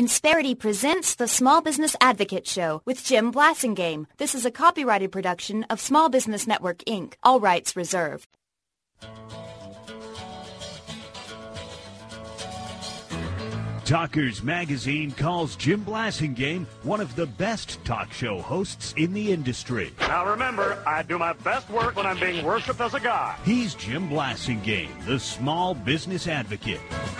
Insperity presents the Small Business Advocate Show with Jim Blasingame. This is a copyrighted production of Small Business Network, Inc., all rights reserved. Talkers Magazine calls Jim Blasingame one of the best talk show hosts in the industry. Now remember, I do my best work when I'm being worshipped as a god. He's Jim Blasingame, the Small Business Advocate.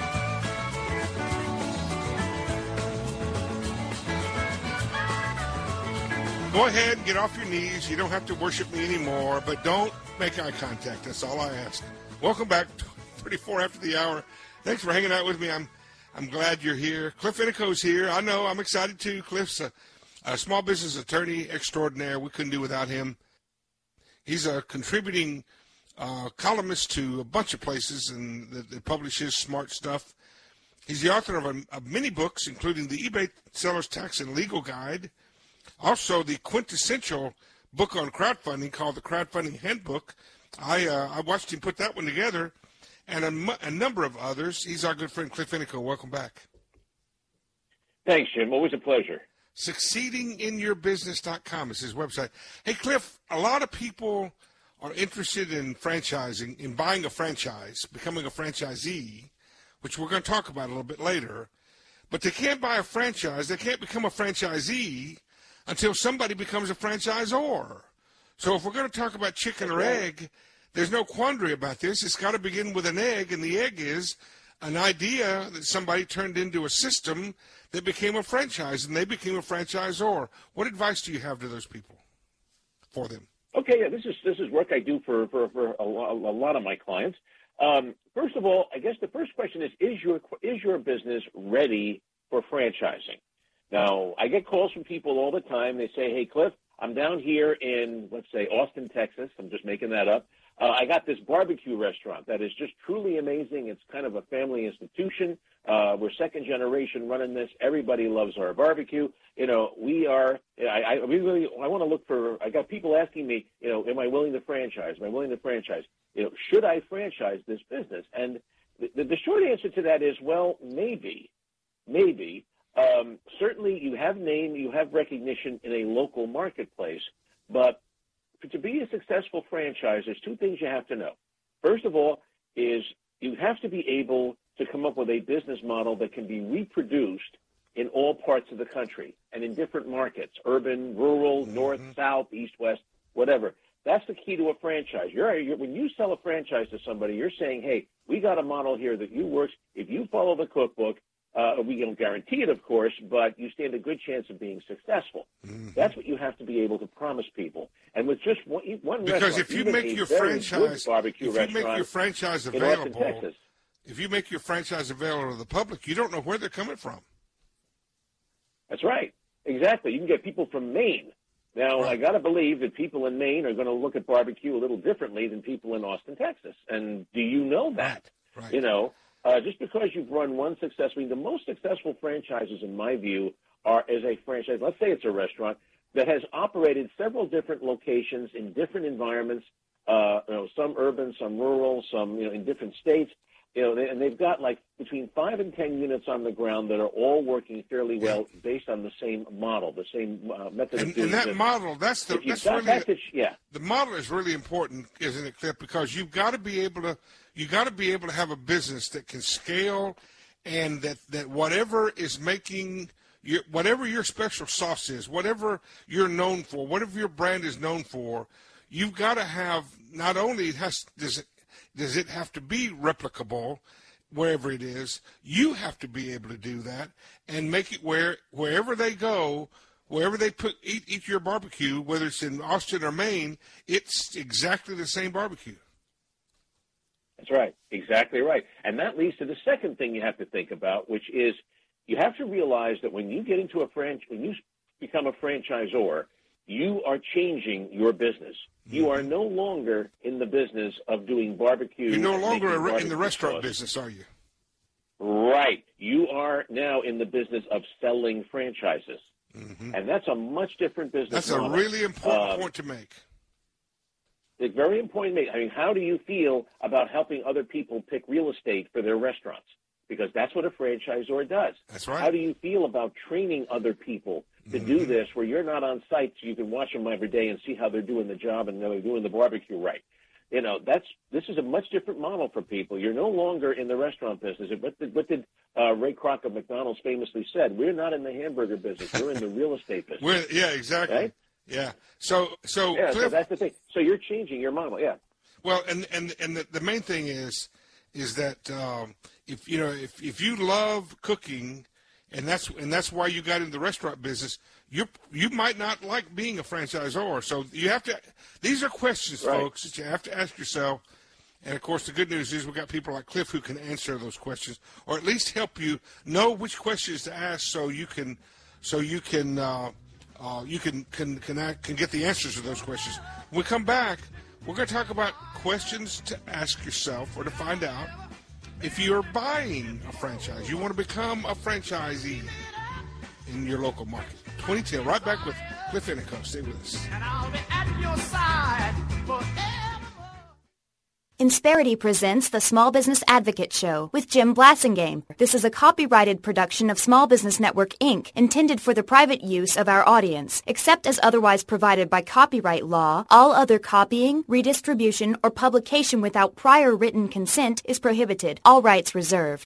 Go ahead and get off your knees. You don't have to worship me anymore, but don't make eye contact. That's all I ask. Welcome back, 34 after the hour. Thanks for hanging out with me. I'm glad you're here. Cliff Inico's here. I know. I'm excited, too. Cliff's a small business attorney extraordinaire. We couldn't do without him. He's a contributing columnist to a bunch of places and that publishes smart stuff. He's the author of many books, including the eBay Seller's Tax and Legal Guide, also the quintessential book on crowdfunding called the Crowdfunding Handbook. I watched him put that one together, and a number of others. He's our good friend Cliff Inico. Welcome back. Thanks, Jim. Always a pleasure. SucceedingInYourBusiness.com is his website. Hey, Cliff, a lot of people are interested in franchising, in buying a franchise, becoming a franchisee, which we're going to talk about a little bit later. But they can't buy a franchise. They can't become a franchisee until somebody becomes a franchisor. So if we're going to talk about chicken or egg, there's no quandary about this. It's got to begin with an egg, and the egg is an idea that somebody turned into a system that became a franchise, and they became a franchisor. What advice do you have to those people, for them? Okay, yeah, this is work I do for a lot of my clients. First of all, I guess the first question is your business ready for franchising? Now, I get calls from people all the time. They say, hey, Cliff, I'm down here in, let's say, Austin, Texas. I'm just making that up. I got this barbecue restaurant that is just truly amazing. It's kind of a family institution. We're second generation running this. Everybody loves our barbecue. You know, we are, I want to look for, I got people asking me, you know, am I willing to franchise? Am I willing to franchise? You know, should I franchise this business? And the short answer to that is, well, maybe. Certainly you have name, you have recognition in a local marketplace, but to be a successful franchise, there's two things you have to know. First of all is you have to be able to come up with a business model that can be reproduced in all parts of the country and in different markets, urban, rural, north, south, east, west, whatever. That's the key to a franchise. When you sell a franchise to somebody, you're saying, hey, we got a model here that works. If you follow the cookbook, we don't guarantee it, of course, but you stand a good chance of being successful. That's what you have to be able to promise people. And with just one because restaurant, if you make your franchise, available, if you make your franchise available to the public, you don't know where they're coming from. That's right. Exactly. You can get people from Maine. Now, I got to believe that people in Maine are going to look at barbecue a little differently than people in Austin, Texas. And do you know that? Right. You know, just because you've run one successfully, the most successful franchises, in my view, are as a franchise. Let's say it's a restaurant that has operated several different locations in different environments, some urban, some rural, some, in different states. And they've got like between 5 and 10 units on the ground that are all working fairly well based on the same model, the same method of doing business. And that model, the model is really important, isn't it, Cliff? Because you've got to be able to have a business that can scale, and that whatever is making whatever your special sauce is, whatever you're known for, whatever your brand is known for, you've got to have not only does it have to be replicable wherever it is, you have to be able to do that and make it wherever they go, wherever they eat your barbecue, whether it's in Austin or Maine, it's exactly the same barbecue. That's right. Exactly right. And that leads to the second thing you have to think about, which is you have to realize that when you get into when you become a franchisor, you are changing your business. You are no longer in the business of doing barbecue. You're no longer in the restaurant business, are you? Right. You are now in the business of selling franchises. And that's a much different business That's model. a really important point to make. It's very important to make. I mean, how do you feel about helping other people pick real estate for their restaurants? because that's what a franchisor does. That's right. How do you feel about training other people to do this where you're not on site so you can watch them every day and see how they're doing the job and they're doing the barbecue right? You know, this is a much different model for people. You're no longer in the restaurant business. What did Ray Kroc of McDonald's famously said? We're not in the hamburger business. We're in the real estate business. Yeah, exactly. Right? Yeah. So Yeah, Cliff, so that's the thing. So you're changing your model, yeah. well, and the main thing is that if you love cooking, and that's why you got into the restaurant business, you might not like being a franchisor. So you have to. These are questions, Right. folks, that you have to ask yourself. And of course, the good news is we've got people like Cliff who can answer those questions, or at least help you know which questions to ask, so you can get the answers to those questions. When we come back, we're going to talk about questions to ask yourself or to find out if you're buying a franchise. You want to become a franchisee in your local market. 2010, right back with Cliff Ennico. Stay with us. And I'll be at your side forever. Insperity presents the Small Business Advocate Show with Jim Blasingame. This is a copyrighted production of Small Business Network, Inc., intended for the private use of our audience. Except as otherwise provided by copyright law, all other copying, redistribution, or publication without prior written consent is prohibited. All rights reserved.